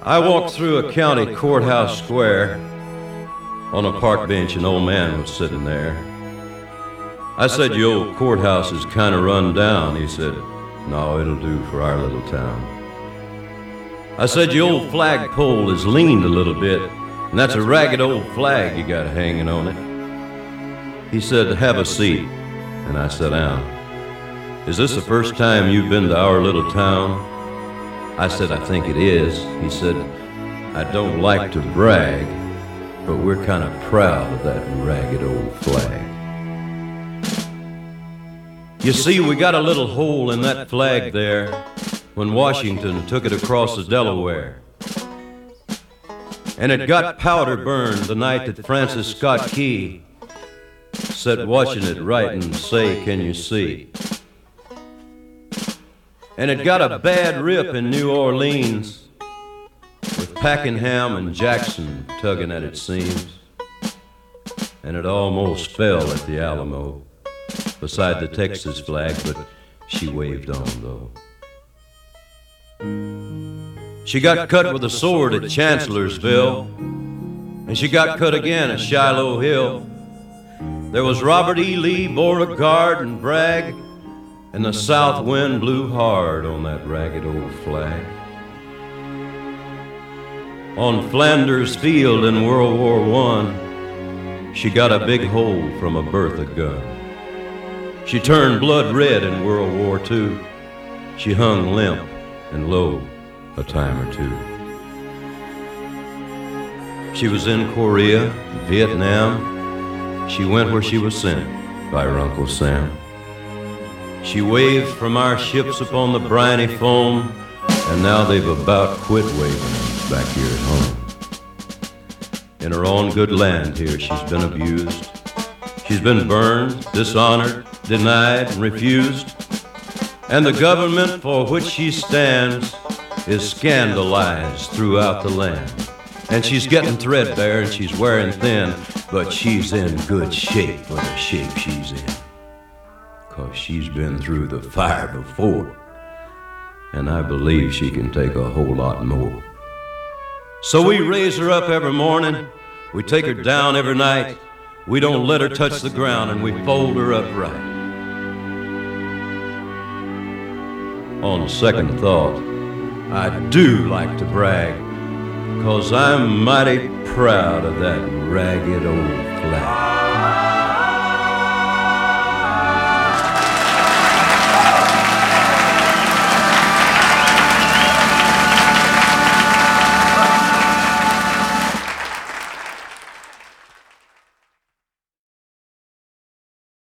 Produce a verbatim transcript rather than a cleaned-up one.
I walked through a county courthouse square. On a park bench, an old man was sitting there. I said, "Your old courthouse is kind of run down." He said, "No, it'll do for our little town." I said, "Your old flagpole is leaned a little bit, and that's a ragged old flag you got hanging on it." He said, "Have a seat," and I sat down. "Is this the first time you've been to our little town?" I said, "I think it is." He said, "I don't like to brag, but we're kind of proud of that ragged old flag. You see, we got a little hole in that flag there when Washington took it across the Delaware. And it got powder burned the night that Francis Scott Key sat watching it write and say, 'Can you see?' And it got a bad rip in New Orleans with Pakenham and Jackson tugging at its seams. And it almost fell at the Alamo beside the Texas flag, but she waved on, though. She got cut with a sword at Chancellorsville, and she got cut again at Shiloh Hill. There was Robert E. Lee, Beauregard, and Bragg, and the south wind blew hard on that ragged old flag. On Flanders Field in World War One, she got a big hole from a Bertha gun. She turned blood red in World War Two. She hung limp and low a time or two. She was in Korea, Vietnam. She went where she was sent by her Uncle Sam. She waved from our ships upon the briny foam, and now they've about quit waving back here at home. In her own good land here, she's been abused. She's been burned, dishonored, denied, and refused. And the government for which she stands is scandalized throughout the land. And she's getting threadbare and she's wearing thin, but she's in good shape for the shape she's in. 'Cause she's been through the fire before, and I believe she can take a whole lot more. So we raise her up every morning, we take her down every night, we don't let her touch the ground, and we fold her up right. On second thought, I do like to brag, 'cause I'm mighty proud of that ragged old flag.